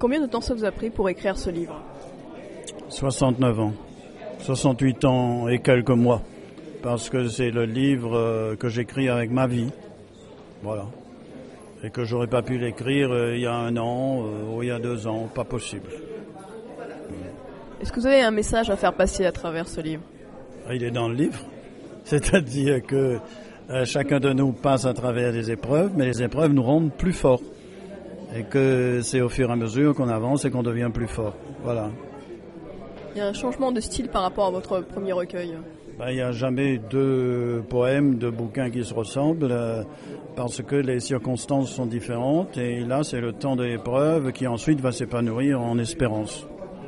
Combien de temps ça vous a pris pour écrire ce livre ? 69 ans. 68 ans et quelques mois. Parce que c'est le livre que j'écris avec ma vie. Voilà. Et que j'aurais pas pu l'écrire il y a 1 an ou il y a 2 ans. Pas possible. Est-ce que vous avez un message à faire passer à travers ce livre ? Il est dans le livre. C'est-à-dire que chacun de nous passe à travers des épreuves, mais les épreuves nous rendent plus forts. Et que c'est au fur et à mesure qu'on avance et qu'on devient plus fort. Voilà. Il y a un changement de style par rapport à votre premier recueil. Il n'y a jamais 2 poèmes, 2 bouquins qui se ressemblent parce que les circonstances sont différentes. Et là, c'est le temps de l'épreuve qui ensuite va s'épanouir en espérance.